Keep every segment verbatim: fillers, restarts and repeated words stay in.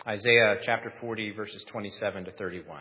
Isaiah chapter forty, verses twenty-seven to thirty-one.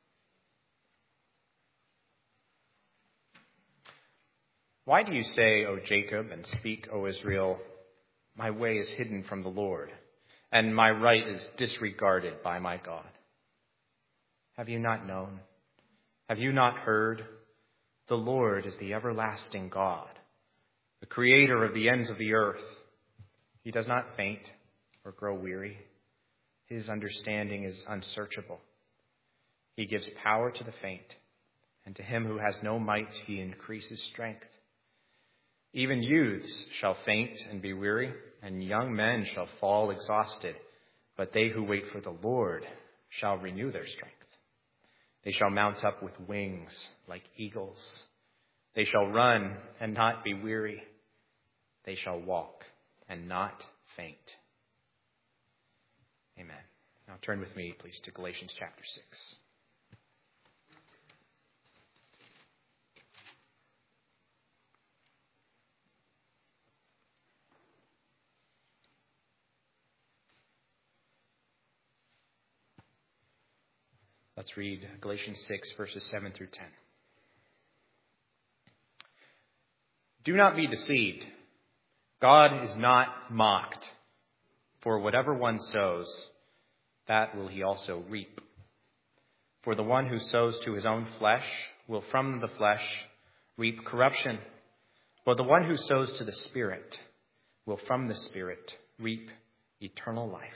Why do you say, O Jacob, and speak, O Israel, my way is hidden from the Lord, and my right is disregarded by my God? Have you not known? Have you not heard? The Lord is the everlasting God, the creator of the ends of the earth. He does not faint or grow weary. His understanding is unsearchable. He gives power to the faint, and to him who has no might he increases strength. Even youths shall faint and be weary, and young men shall fall exhausted. But they who wait for the Lord shall renew their strength. They shall mount up with wings like eagles. They shall run and not be weary. They shall walk and not faint. Amen. Now turn with me, please, to Galatians chapter six. Let's read Galatians six, verses seven through ten. Do not be deceived. God is not mocked. For whatever one sows, that will he also reap. For the one who sows to his own flesh will from the flesh reap corruption. But the one who sows to the Spirit will from the Spirit reap eternal life.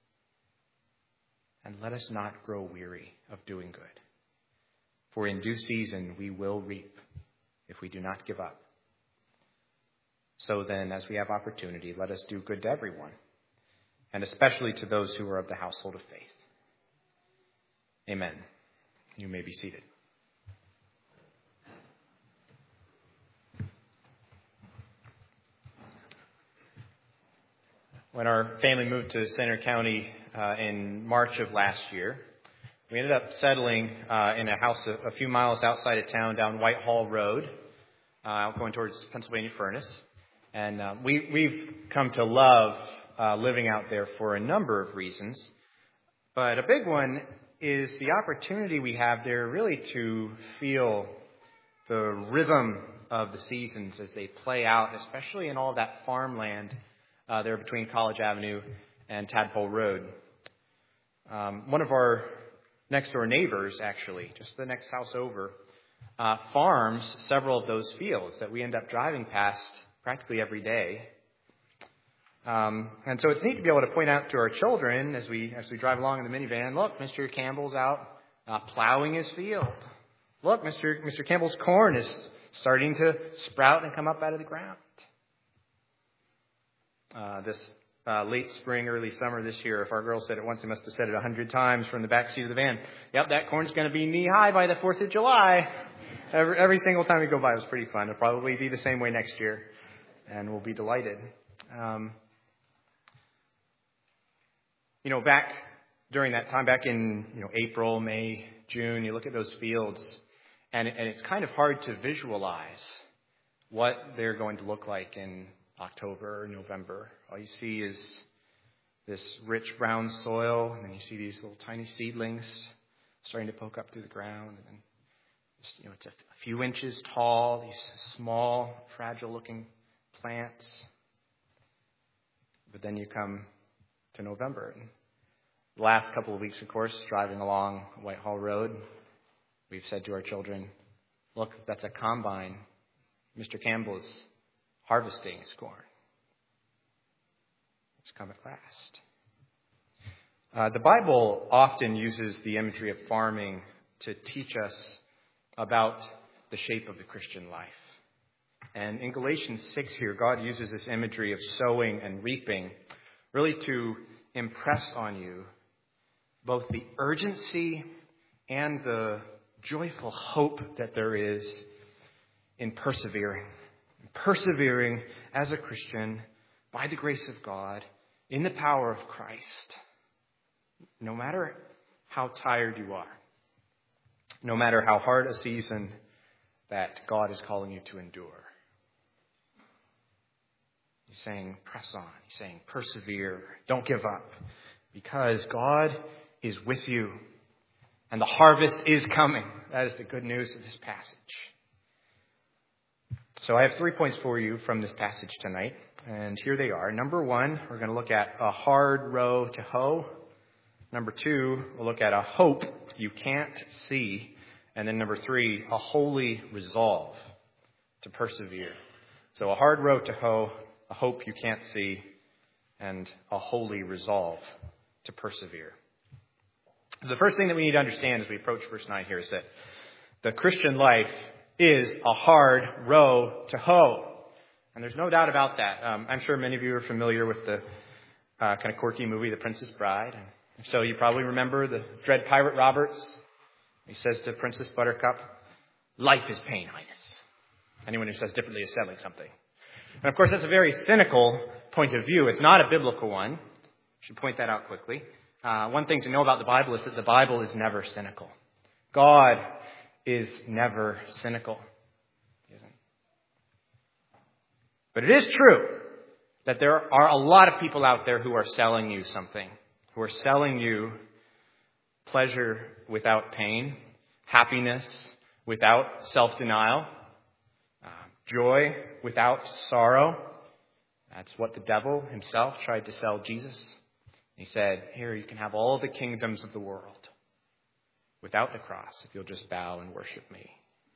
And let us not grow weary of doing good. For in due season we will reap if we do not give up. So then, as we have opportunity, let us do good to everyone, and especially to those who are of the household of faith. Amen. You may be seated. When our family moved to Centre County uh, in March of last year, we ended up settling uh, in a house a, a few miles outside of town down Whitehall Road, uh, going towards Pennsylvania Furnace. And uh, we, we've come to love uh, living out there for a number of reasons. But a big one is the opportunity we have there really to feel the rhythm of the seasons as they play out, especially in all that farmland uh, there between College Avenue and Tadpole Road. Um, one of our next door neighbors, actually, just the next house over, uh, farms several of those fields that we end up driving past practically every day. Um, and so it's neat to be able to point out to our children as we as we drive along in the minivan, look, Mister Campbell's out uh, plowing his field. Look, Mister Mister Campbell's corn is starting to sprout and come up out of the ground. Uh, this uh, late spring, early summer this year, if our girl said it once, they must have said it a hundred times from the back seat of the van. Yep, that corn's going to be knee-high by the fourth of July. Every, every single time we go by, it was pretty fun. It'll probably be the same way next year, and we'll be delighted. Um, you know, back during that time, back in you know April, May, June, you look at those fields, and, and it's kind of hard to visualize what they're going to look like in October or November. All you see is this rich brown soil, and then you see these little tiny seedlings starting to poke up through the ground, and then just, you know, it's a, a few inches tall, these small, fragile-looking plants. But then you come to November. And the last couple of weeks, of course, driving along Whitehall Road, we've said to our children, look, that's a combine. Mister Campbell is harvesting his corn. It's come at last. Uh, the Bible often uses the imagery of farming to teach us about the shape of the Christian life. And in Galatians six here, God uses this imagery of sowing and reaping really to impress on you both the urgency and the joyful hope that there is in persevering. Persevering as a Christian by the grace of God in the power of Christ. No matter how tired you are, no matter how hard a season that God is calling you to endure. He's saying, press on. He's saying, persevere. Don't give up. because God is with you and the harvest is coming. That is the good news of this passage. So I have three points for you from this passage tonight, and here they are. Number one, we're going to look at a hard row to hoe. Number two, we'll look at a hope you can't see. And then number three, a holy resolve to persevere. So a hard row to hoe, a hope you can't see, and a holy resolve to persevere. The first thing that we need to understand as we approach verse nine here is that the Christian life is a hard row to hoe. And there's no doubt about that. Um, I'm sure many of you are familiar with the uh, kind of quirky movie, The Princess Bride. And so you probably remember the dread pirate Roberts. He says to Princess Buttercup, "Life is pain, Highness." Anyone who says differently is selling something. And of course, that's a very cynical point of view. It's not a biblical one. I should point that out quickly. Uh, one thing to know about the Bible is that the Bible is never cynical. God is never cynical. He isn't. But it is true that there are a lot of people out there who are selling you something, who are selling you pleasure without pain, happiness without self-denial, uh, joy without sorrow. That's what the devil himself tried to sell Jesus. He said, "Here, you can have all the kingdoms of the world without the cross if you'll just bow and worship me."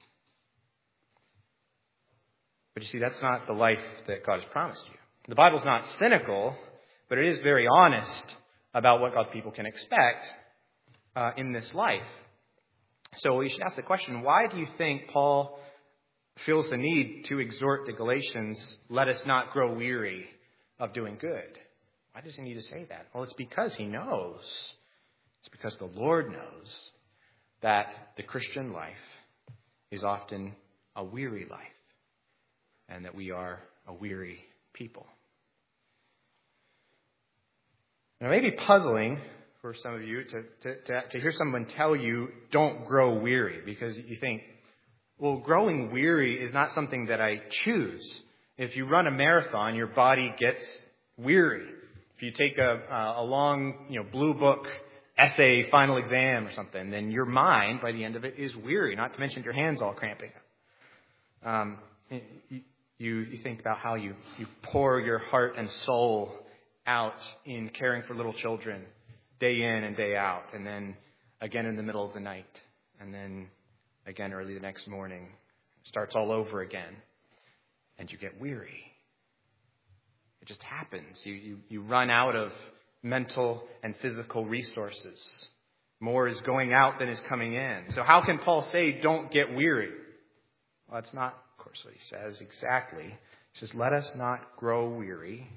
But you see, that's not the life that God has promised you. The Bible's not cynical, but it is very honest about what God's people can expect uh, in this life. So we should ask the question, why do you think Paul feels the need to exhort the Galatians, "Let us not grow weary of doing good"? Why does he need to say that? Well, it's because he knows. It's because the Lord knows that the Christian life is often a weary life and that we are a weary people. Now, it may be puzzling for some of you to, to, to, to hear someone tell you, "Don't grow weary," because you think, well, growing weary is not something that I choose. If you run a marathon, your body gets weary. If you take a, a long, you know, blue book essay final exam or something, then your mind, by the end of it, is weary, not to mention your hands all cramping up. Um, you, you, you think about how you, you pour your heart and soul out in caring for little children day in and day out, and then again in the middle of the night, and then again early the next morning. It starts all over again, and you get weary. It just happens. You, you, you run out of mental and physical resources. More is going out than is coming in. So how can Paul say, "Don't get weary"? Well, that's not, of course, what he says exactly. He says, "Let us not grow weary."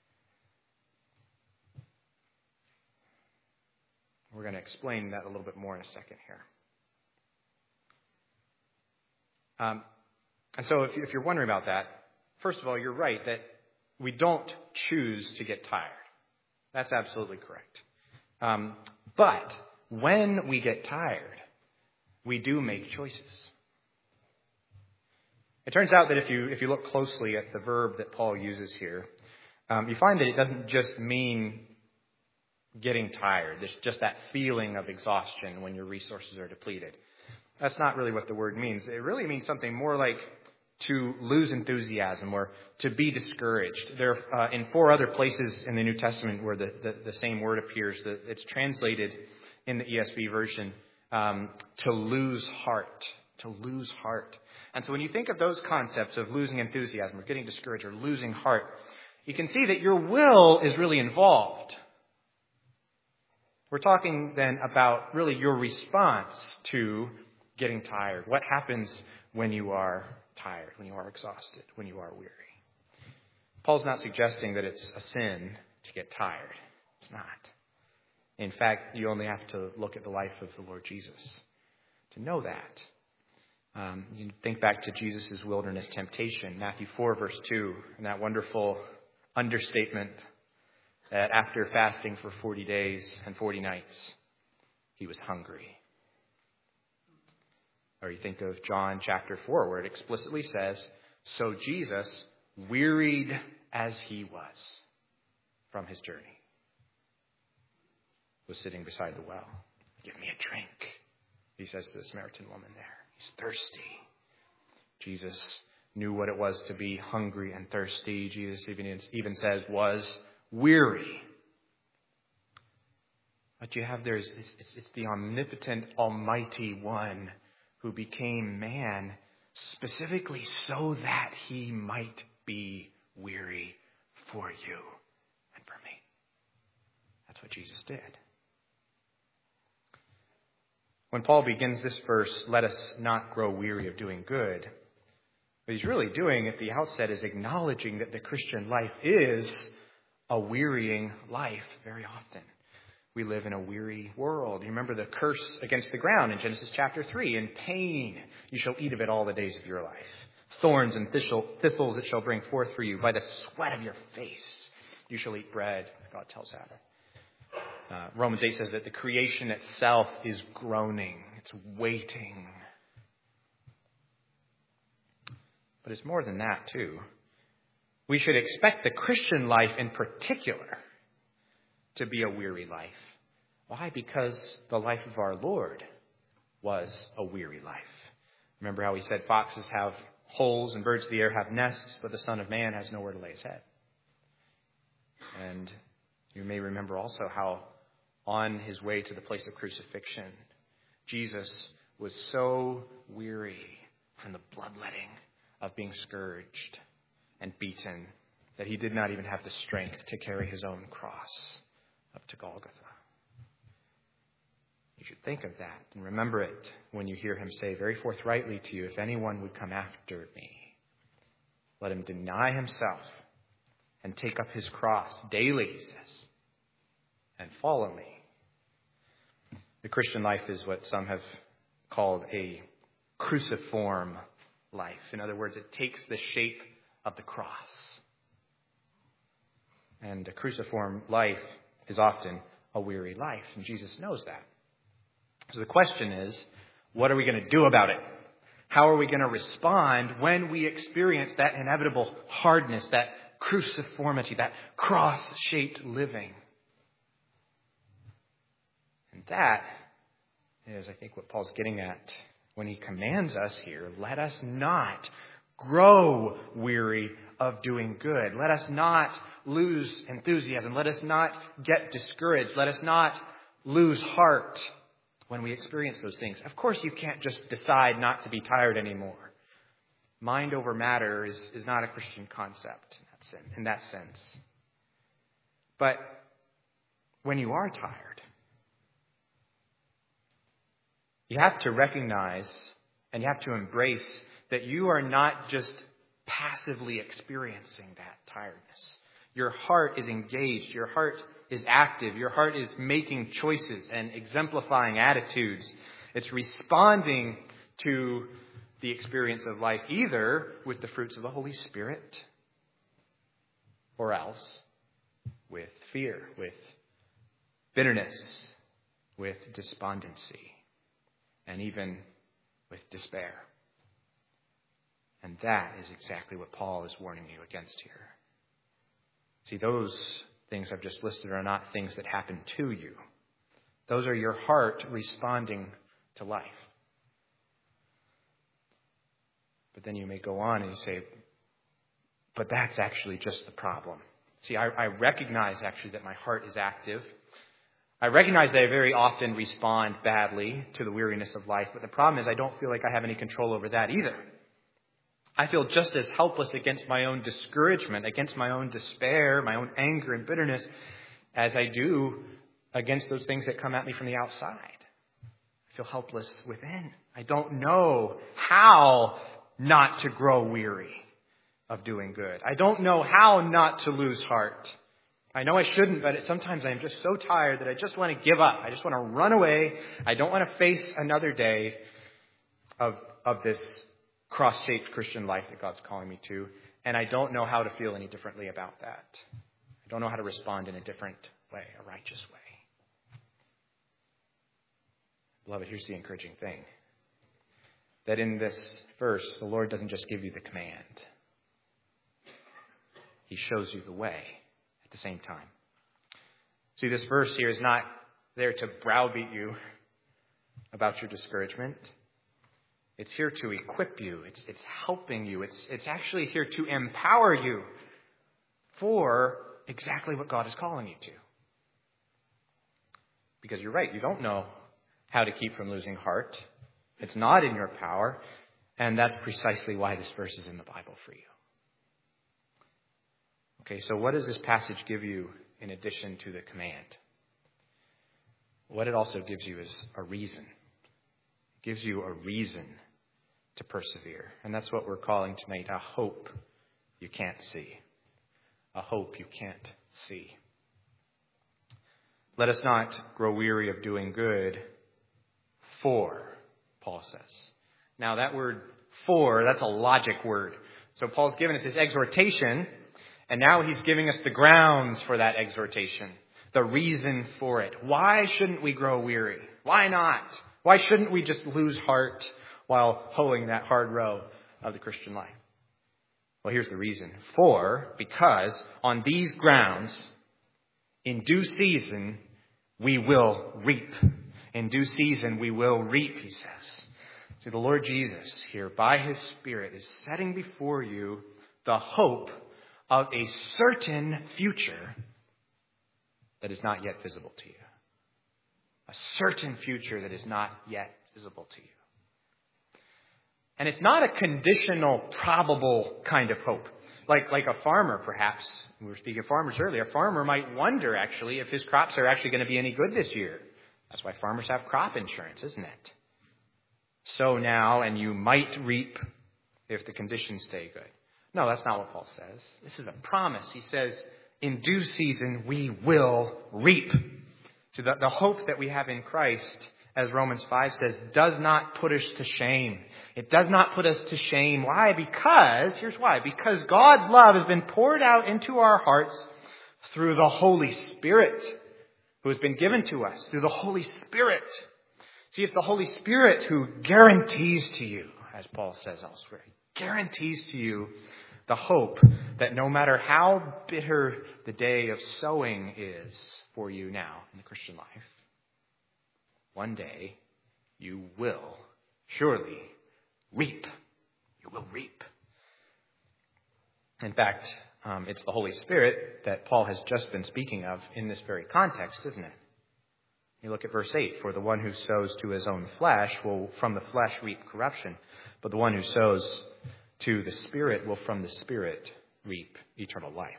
We're going to explain that a little bit more in a second here. Um, and so if, if you're wondering about that, first of all, you're right that we don't choose to get tired. That's absolutely correct. Um, but when we get tired, we do make choices. It turns out that if you if you look closely at the verb that Paul uses here, um, you find that it doesn't just mean getting tired. There's just that feeling of exhaustion when your resources are depleted. That's not really what the word means. It really means something more like to lose enthusiasm or to be discouraged. There are uh, in four other places in the New Testament where the, the, the same word appears. The, it's translated in the E S V version um, to lose heart, to lose heart. And so when you think of those concepts of losing enthusiasm or getting discouraged or losing heart, you can see that your will is really involved. We're talking then about really your response to getting tired. What happens when you are tired, when you are exhausted, when you are weary? Paul's not suggesting that it's a sin to get tired. It's not. In fact, you only have to look at the life of the Lord Jesus to know that. Um, you can think back to Jesus' wilderness temptation, Matthew four, verse two, and that wonderful understatement that after fasting for forty days and forty nights, he was hungry. Or you think of John chapter four, where it explicitly says, "So Jesus, wearied as he was from his journey." was sitting beside the well. Give me a drink, he says to the Samaritan woman there. He's thirsty. Jesus knew what it was to be hungry and thirsty. Jesus even, even says was weary. What you have there is it's, it's the omnipotent, almighty one who became man specifically so that he might be weary for you and for me. That's what Jesus did. When Paul begins this verse, let us not grow weary of doing good, what he's really doing at the outset is acknowledging that the Christian life is a wearying life very often. We live in a weary world. You remember the curse against the ground in Genesis chapter three. In pain you shall eat of it all the days of your life. Thorns and thistles it shall bring forth for you. By the sweat of your face you shall eat bread, God tells Adam. Uh, Romans eight says that the creation itself is groaning. It's waiting. But it's more than that, too. We should expect the Christian life in particular to be a weary life. Why? Because the life of our Lord was a weary life. Remember how he said foxes have holes and birds of the air have nests, but the Son of Man has nowhere to lay his head. And you may remember also how on his way to the place of crucifixion, Jesus was so weary from the bloodletting of being scourged and beaten that he did not even have the strength to carry his own cross up to Golgotha. You should think of that and remember it when you hear him say very forthrightly to you, if anyone would come after me, let him deny himself and take up his cross daily, he says, and follow me. The Christian life is what some have called a cruciform life. In other words, it takes the shape of the cross. And a cruciform life is often a weary life, and Jesus knows that. So the question is, what are we going to do about it? How are we going to respond when we experience that inevitable hardness, that cruciformity, that cross-shaped living? And that is, I think, what Paul's getting at when he commands us here. Let us not grow weary of doing good. Let us not lose enthusiasm. Let us not get discouraged. Let us not lose heart when we experience those things. Of course, you can't just decide not to be tired anymore. Mind over matter is, is not a Christian concept in that sense, in that sense. But when you are tired, you have to recognize and you have to embrace that you are not just passively experiencing that tiredness. Your heart is engaged. Your heart is active. Your heart is making choices and exemplifying attitudes. It's responding to the experience of life either with the fruits of the Holy Spirit or else with fear, with bitterness, with despondency, and even with despair. And that is exactly what Paul is warning you against here. See, those things I've just listed are not things that happen to you. Those are your heart responding to life. But then you may go on and you say, but that's actually just the problem. See, I, I recognize actually that my heart is active. I recognize that I very often respond badly to the weariness of life, but the problem is I don't feel like I have any control over that either. I feel just as helpless against my own discouragement, against my own despair, my own anger and bitterness, as I do against those things that come at me from the outside. I feel helpless within. I don't know how not to grow weary of doing good. I don't know how not to lose heart. I know I shouldn't, but sometimes I'm just so tired that I just want to give up. I just want to run away. I don't want to face another day of, of this cross-shaped Christian life that God's calling me to. And I don't know how to feel any differently about that. I don't know how to respond in a different way, a righteous way. Beloved, here's the encouraging thing. That in this verse, the Lord doesn't just give you the command. He shows you the way at the same time. See, this verse here is not there to browbeat you about your discouragement. It's here to equip you. It's, it's helping you. It's, it's actually here to empower you for exactly what God is calling you to. Because you're right, you don't know how to keep from losing heart. It's not in your power. And that's precisely why this verse is in the Bible for you. Okay, so what does this passage give you in addition to the command? What it also gives you is a reason. It gives you a reason to persevere. And that's what we're calling tonight, a hope you can't see. A hope you can't see. Let us not grow weary of doing good, for, Paul says. Now that word for, that's a logic word. So Paul's given us his exhortation, and now he's giving us the grounds for that exhortation, the reason for it. Why shouldn't we grow weary? Why not? Why shouldn't we just lose heart while hoeing that hard row of the Christian life? Well, here's the reason. For, because on these grounds, in due season, we will reap. In due season, we will reap, he says. See, the Lord Jesus here, by his Spirit, is setting before you the hope of a certain future that is not yet visible to you. A certain future that is not yet visible to you. And it's not a conditional, probable kind of hope. Like, like a farmer, perhaps. We were speaking of farmers earlier. A farmer might wonder, actually, if his crops are actually going to be any good this year. That's why farmers have crop insurance, isn't it? Sow now, and you might reap if the conditions stay good. No, that's not what Paul says. This is a promise. He says, in due season, we will reap. So the, the hope that we have in Christ, as Romans five says, does not put us to shame. It does not put us to shame. Why? Because, here's why. Because God's love has been poured out into our hearts through the Holy Spirit, who has been given to us through the Holy Spirit. See, it's the Holy Spirit who guarantees to you, as Paul says elsewhere, guarantees to you the hope that no matter how bitter the day of sowing is for you now in the Christian life, one day you will surely reap. You will reap. In fact, um, it's the Holy Spirit that Paul has just been speaking of in this very context, isn't it? You look at verse eight. For the one who sows to his own flesh will from the flesh reap corruption, but the one who sows to the Spirit will from the Spirit reap eternal life.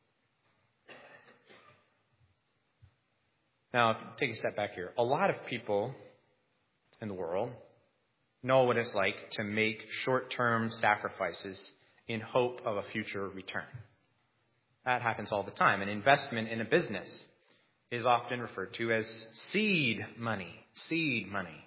Now, take a step back here. A lot of people in the world know what it's like to make short-term sacrifices in hope of a future return. That happens all the time. An investment in a business is often referred to as seed money. Seed money.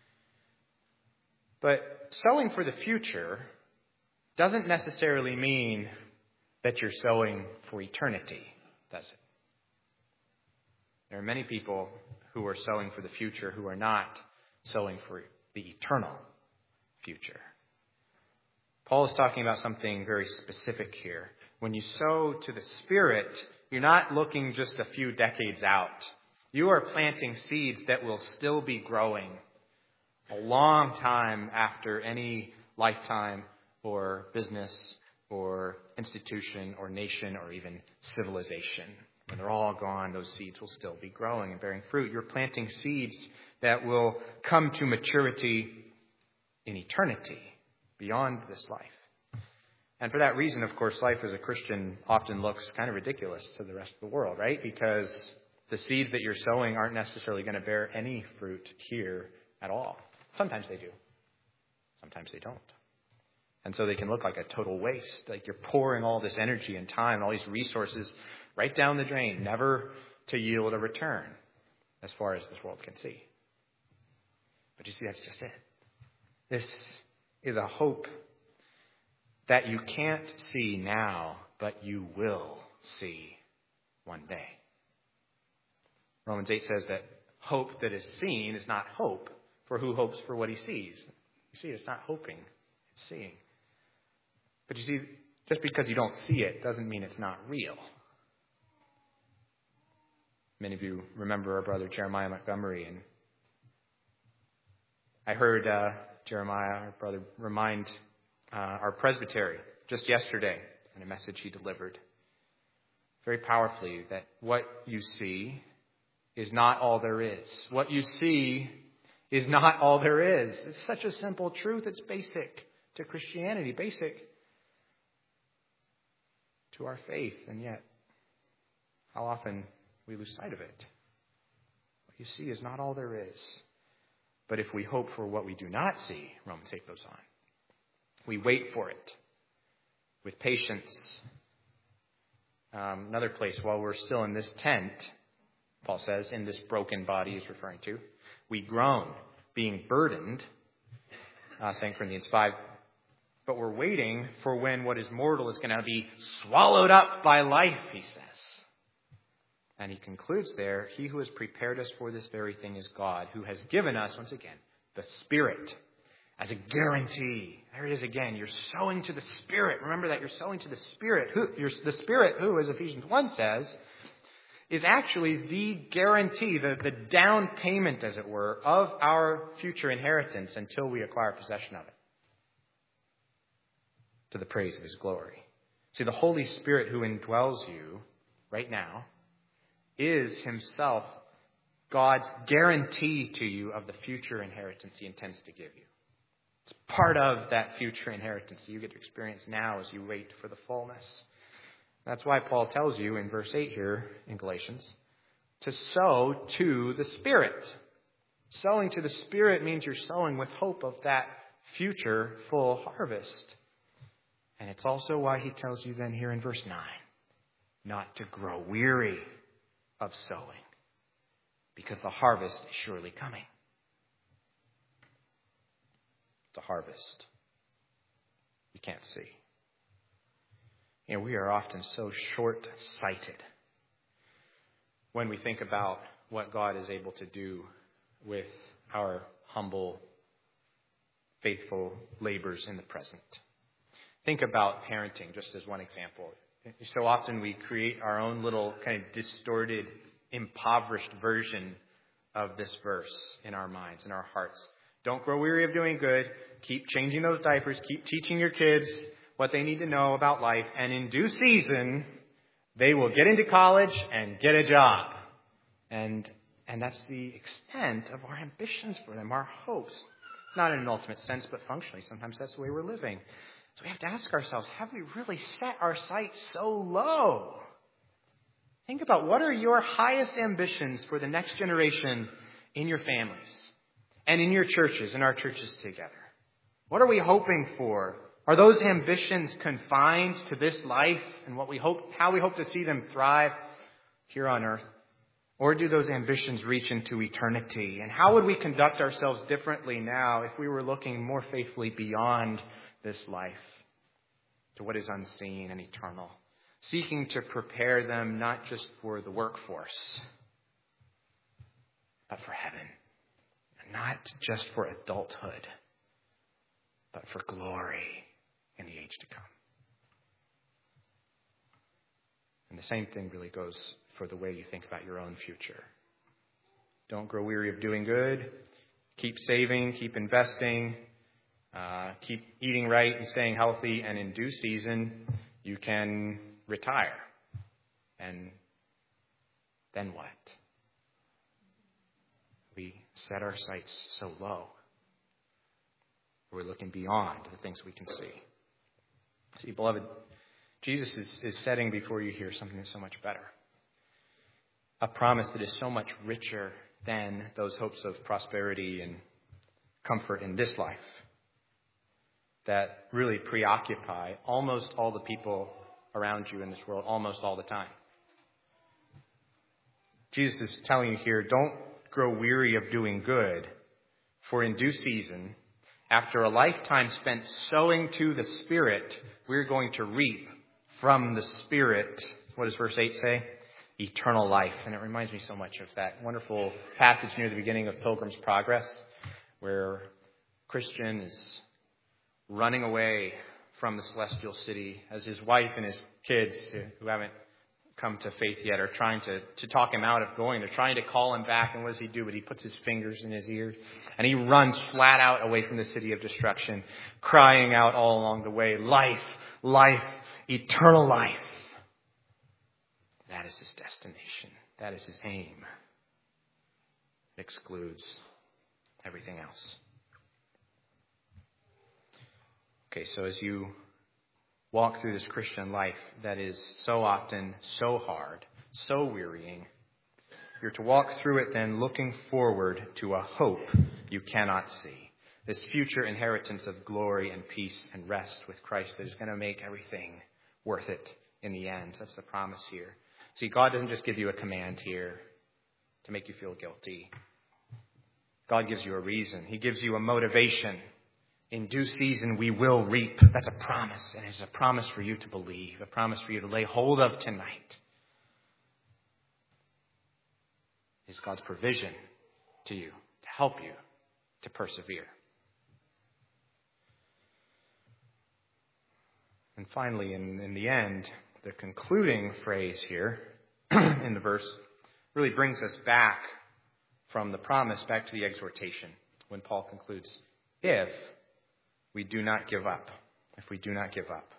But sowing for the future doesn't necessarily mean that you're sowing for eternity, does it? There are many people who are sowing for the future who are not sowing for the eternal future. Paul is talking about something very specific here. When you sow to the Spirit, you're not looking just a few decades out. You are planting seeds that will still be growing a long time after any lifetime or business or institution or nation or even civilization. When they're all gone, those seeds will still be growing and bearing fruit. You're planting seeds that will come to maturity in eternity, beyond this life. And for that reason, of course, life as a Christian often looks kind of ridiculous to the rest of the world, right? Because the seeds that you're sowing aren't necessarily going to bear any fruit here at all. Sometimes they do. Sometimes they don't. And so they can look like a total waste. Like you're pouring all this energy and time and all these resources right down the drain, never to yield a return as far as this world can see. But you see, that's just it. This is a hope that you can't see now, but you will see one day. Romans eight says that hope that is seen is not hope, for who hopes for what he sees? You see, it's not hoping, it's seeing. But you see, just because you don't see it doesn't mean it's not real. Many of you remember our brother Jeremiah Montgomery, and I heard uh, Jeremiah, our brother, remind uh, our presbytery just yesterday in a message he delivered very powerfully that what you see is not all there is. What you see is not all there is. It's such a simple truth. It's basic to Christianity, basic to our faith, and yet how often we lose sight of it. What you see is not all there is. But if we hope for what we do not see, Romans eight goes on, we wait for it with patience. Um, another place, while we're still in this tent, Paul says, in this broken body he's referring to, we groan, being burdened, uh, Second Corinthians five. But we're waiting for when what is mortal is going to be swallowed up by life, he says. And he concludes there, he who has prepared us for this very thing is God, who has given us, once again, the Spirit as a guarantee. There it is again. You're sowing to the Spirit. Remember that you're sowing to the Spirit. Who, you're, the Spirit who, as Ephesians one says, is actually the guarantee, the, the down payment, as it were, of our future inheritance until we acquire possession of it, to the praise of his glory. See, the Holy Spirit who indwells you right now is himself God's guarantee to you of the future inheritance he intends to give you. It's part of that future inheritance that you get to experience now as you wait for the fullness. That's why Paul tells you in verse eight here in Galatians to sow to the Spirit. Sowing to the Spirit means you're sowing with hope of that future full harvest. And it's also why he tells you then here in verse nine not to grow weary of sowing, because the harvest is surely coming. It's a harvest you can't see. You know, we are often so short-sighted when we think about what God is able to do with our humble, faithful labors in the present. Think about parenting, just as one example. So often we create our own little kind of distorted, impoverished version of this verse in our minds, in our hearts. Don't grow weary of doing good. Keep changing those diapers. Keep teaching your kids what they need to know about life. And in due season, they will get into college and get a job. And, and that's the extent of our ambitions for them, our hopes. Not in an ultimate sense, but functionally. Sometimes that's the way we're living. So we have to ask ourselves, have we really set our sights so low? Think about what are your highest ambitions for the next generation in your families and in your churches, in our churches together? What are we hoping for? Are those ambitions confined to this life and what we hope, how we hope to see them thrive here on earth? Or do those ambitions reach into eternity? And how would we conduct ourselves differently now if we were looking more faithfully beyond this life to what is unseen and eternal, seeking to prepare them not just for the workforce, but for heaven, and not just for adulthood, but for glory in the age to come. And the same thing really goes for the way you think about your own future. Don't grow weary of doing good. Keep saving, keep investing. Uh, keep eating right and staying healthy, and in due season, you can retire. And then what? We set our sights so low. We're looking beyond the things we can see. See, beloved, Jesus is, is setting before you here something that's so much better. A promise that is so much richer than those hopes of prosperity and comfort in this life that really preoccupy almost all the people around you in this world almost all the time. Jesus is telling you here, don't grow weary of doing good, for in due season, after a lifetime spent sowing to the Spirit, we're going to reap from the Spirit. What does verse eight say? Eternal life. And it reminds me so much of that wonderful passage near the beginning of Pilgrim's Progress, where Christian is running away from the celestial city as his wife and his kids, who haven't come to faith yet are trying to, to talk him out of going. They're trying to call him back. And what does he do? But he puts his fingers in his ears and he runs flat out away from the city of destruction, crying out all along the way, life, life, eternal life. That is his destination. That is his aim. It excludes everything else. Okay, so as you walk through this Christian life that is so often so hard, so wearying, you're to walk through it then looking forward to a hope you cannot see. This future inheritance of glory and peace and rest with Christ that is going to make everything worth it in the end. That's the promise here. See, God doesn't just give you a command here to make you feel guilty. God gives you a reason. He gives you a motivation. In due season, we will reap. That's a promise, and it's a promise for you to believe, a promise for you to lay hold of tonight. It's God's provision to you, to help you to persevere. And finally, in, in the end, the concluding phrase here in the verse really brings us back from the promise back to the exhortation when Paul concludes, if we do not give up. If we do not give up.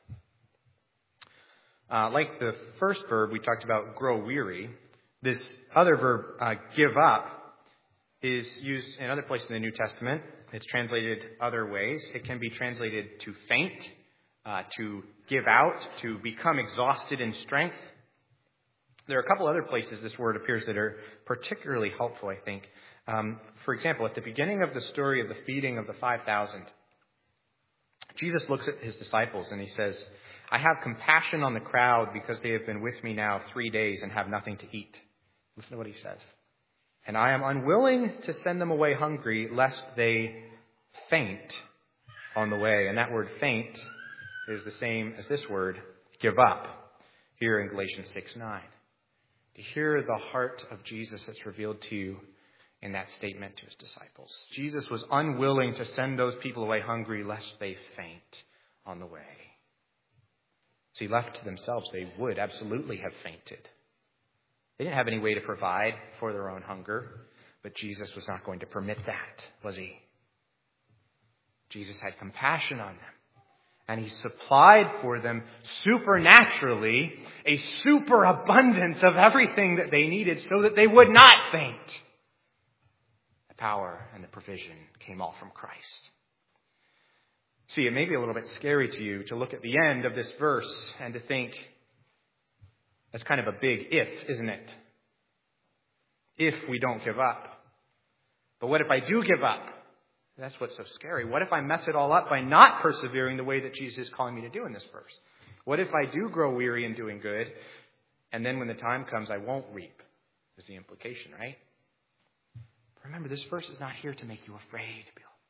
Uh, like the first verb we talked about, grow weary, this other verb, uh, give up, is used in other places in the New Testament. It's translated other ways. It can be translated to faint, uh, to give out, to become exhausted in strength. There are a couple other places this word appears that are particularly helpful, I think. Um, for example, at the beginning of the story of the feeding of the five thousand, Jesus looks at his disciples and he says, I have compassion on the crowd because they have been with me now three days and have nothing to eat. Listen to what he says. And I am unwilling to send them away hungry lest they faint on the way. And that word faint is the same as this word, give up, here in Galatians six nine. To hear the heart of Jesus that's revealed to you in that statement to his disciples. Jesus was unwilling to send those people away hungry lest they faint on the way. See, left to themselves, they would absolutely have fainted. They didn't have any way to provide for their own hunger, but Jesus was not going to permit that, was he? Jesus had compassion on them, and he supplied for them supernaturally a superabundance of everything that they needed so that they would not faint. Power and the provision came all from Christ. See, it may be a little bit scary to you to look at the end of this verse and to think that's kind of a big if, isn't it? If we don't give up. But what if I do give up? That's what's so scary. What if I mess it all up by not persevering the way that Jesus is calling me to do in this verse? What if I do grow weary in doing good, and then when the time comes, I won't reap? Is the implication, right? Remember, this verse is not here to make you afraid.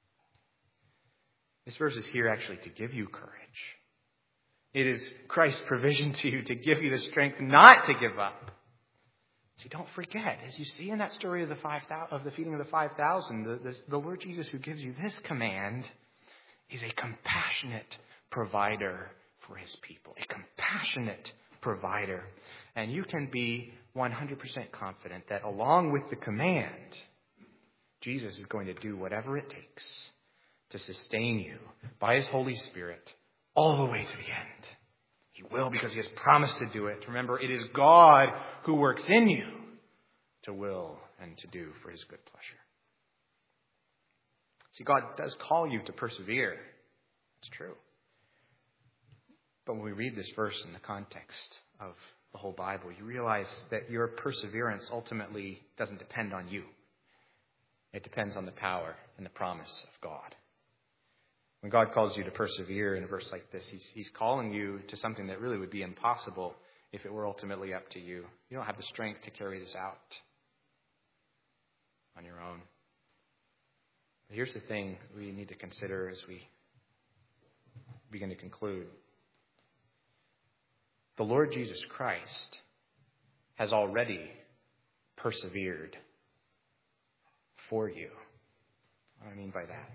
This verse is here actually to give you courage. It is Christ's provision to you to give you the strength not to give up. See, don't forget, as you see in that story of the five thousand, of the feeding of the five thousand, the, the, the Lord Jesus who gives you this command is a compassionate provider for his people. A compassionate provider. And you can be one hundred percent confident that along with the command, Jesus is going to do whatever it takes to sustain you by his Holy Spirit all the way to the end. He will because he has promised to do it. Remember, it is God who works in you to will and to do for his good pleasure. See, God does call you to persevere. It's true. But when we read this verse in the context of the whole Bible, you realize that your perseverance ultimately doesn't depend on you. It depends on the power and the promise of God. When God calls you to persevere in a verse like this, he's, he's calling you to something that really would be impossible if it were ultimately up to you. You don't have the strength to carry this out on your own. But here's the thing we need to consider as we begin to conclude. The Lord Jesus Christ has already persevered for you. What do I mean by that?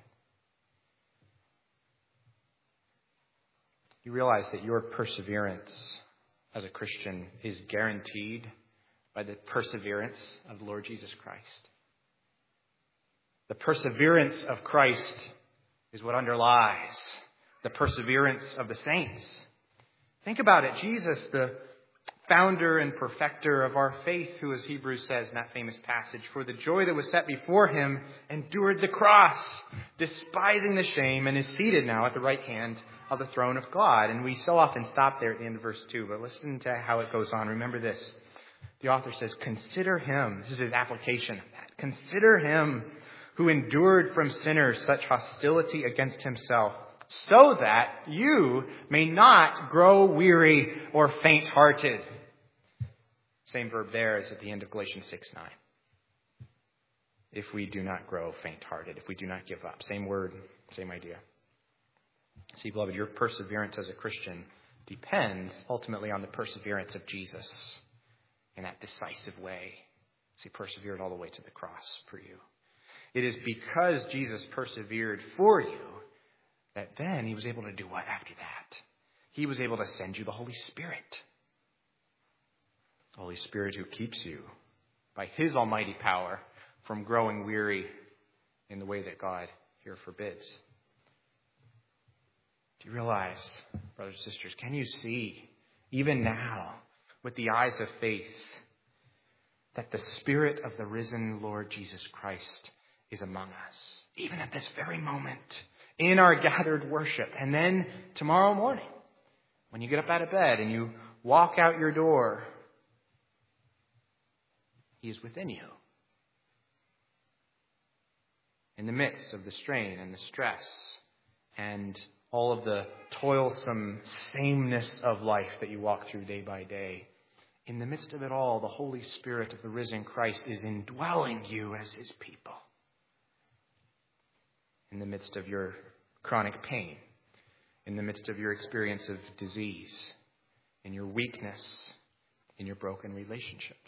You realize that your perseverance as a Christian is guaranteed by the perseverance of the Lord Jesus Christ. The perseverance of Christ is what underlies the perseverance of the saints. Think about it. Jesus, the founder and perfecter of our faith, who, as Hebrews says in that famous passage, for the joy that was set before him, endured the cross, despising the shame, and is seated now at the right hand of the throne of God. And we so often stop there at the end of verse two, but listen to how it goes on. Remember this. The author says, consider him. This is his application of that. Consider him who endured from sinners such hostility against himself, so that you may not grow weary or faint-hearted. Same verb there as at the end of Galatians six nine. If we do not grow faint-hearted, if we do not give up. Same word, same idea. See, beloved, your perseverance as a Christian depends ultimately on the perseverance of Jesus in that decisive way. He persevered all the way to the cross for you. It is because Jesus persevered for you that then he was able to do what after that? He was able to send you the Holy Spirit. The Holy Spirit who keeps you by his almighty power from growing weary in the way that God here forbids. Do you realize, brothers and sisters, can you see, even now, with the eyes of faith, that the Spirit of the risen Lord Jesus Christ is among us, even at this very moment, in our gathered worship. And then tomorrow morning, when you get up out of bed and you walk out your door, he is within you. In the midst of the strain and the stress and all of the toilsome sameness of life that you walk through day by day, in the midst of it all, the Holy Spirit of the risen Christ is indwelling you as his people. In the midst of your chronic pain, in the midst of your experience of disease, in your weakness, in your broken relationships.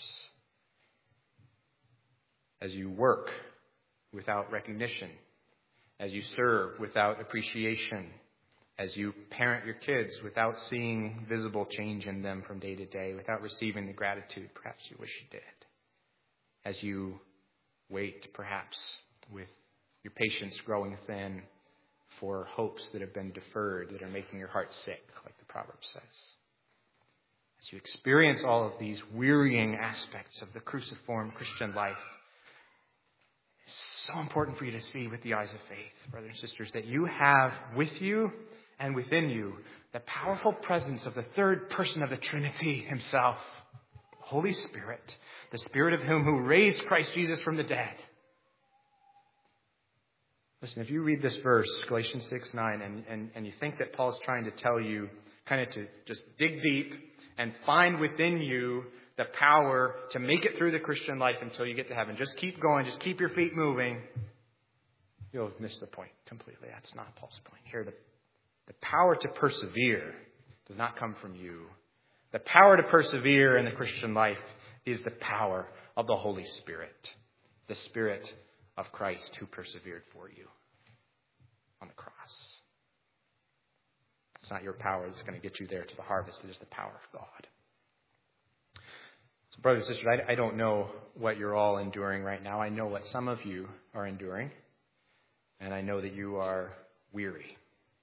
As you work without recognition, as you serve without appreciation, as you parent your kids without seeing visible change in them from day to day, without receiving the gratitude perhaps you wish you did, as you wait perhaps with your patience growing thin for hopes that have been deferred, that are making your heart sick, like the proverb says. As you experience all of these wearying aspects of the cruciform Christian life, it's so important for you to see with the eyes of faith, brothers and sisters, that you have with you and within you the powerful presence of the third person of the Trinity himself, the Holy Spirit, the Spirit of him who raised Christ Jesus from the dead. Listen, if you read this verse, Galatians six nine, and, and, and you think that Paul's trying to tell you kind of to just dig deep and find within you the power to make it through the Christian life until you get to heaven, just keep going, just keep your feet moving, you'll have missed the point completely. That's not Paul's point. Here, the, the power to persevere does not come from you. The power to persevere in the Christian life is the power of the Holy Spirit, the Spirit of Christ who persevered for you on the cross. It's not your power that's going to get you there to the harvest. It is the power of God. So, brothers and sisters, I, I don't know what you're all enduring right now. I know what some of you are enduring, and I know that you are weary.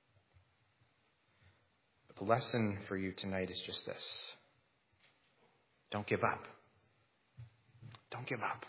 But the lesson for you tonight is just this. Don't give up. Don't give up.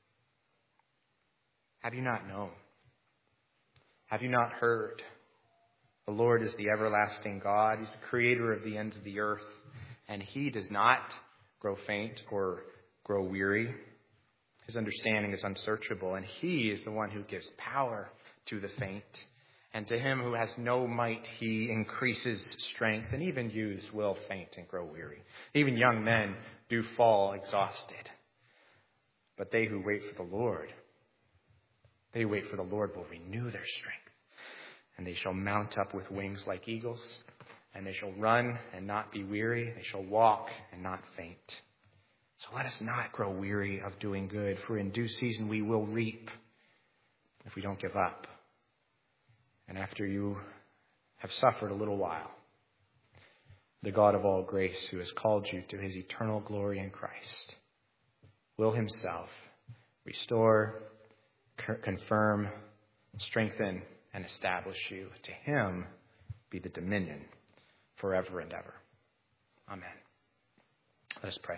Have you not known? Have you not heard? The Lord is the everlasting God. He's the creator of the ends of the earth. And he does not grow faint or grow weary. His understanding is unsearchable. And he is the one who gives power to the faint. And to him who has no might, he increases strength. And even youths will faint and grow weary. Even young men do fall exhausted. But they who wait for the Lord, they who wait for the Lord will renew their strength. And they shall mount up with wings like eagles. And they shall run and not be weary. They shall walk and not faint. So let us not grow weary of doing good, for in due season we will reap if we don't give up. And after you have suffered a little while, the God of all grace, who has called you to his eternal glory in Christ, will himself restore, confirm, strengthen, and establish you. To him be the dominion forever and ever. Amen. Let us pray.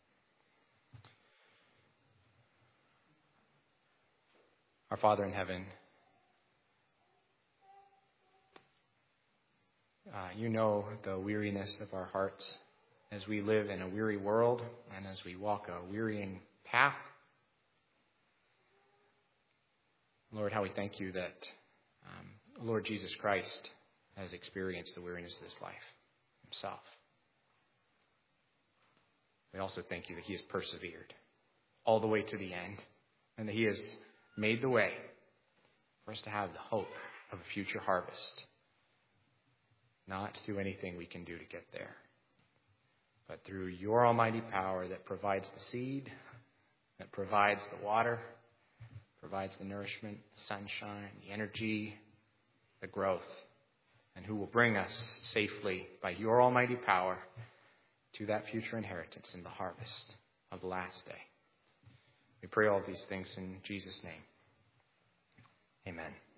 Our Father in heaven, uh, you know the weariness of our hearts as we live in a weary world and as we walk a wearying path. Lord, how we thank you that um, Lord Jesus Christ has experienced the weariness of this life himself. We also thank you that he has persevered all the way to the end, and that he has made the way for us to have the hope of a future harvest, not through anything we can do to get there, but through your almighty power that provides the seed, that provides the water, provides the nourishment, the sunshine, the energy, the growth, and who will bring us safely by your almighty power to that future inheritance in the harvest of the last day. We pray all these things in Jesus' name. Amen.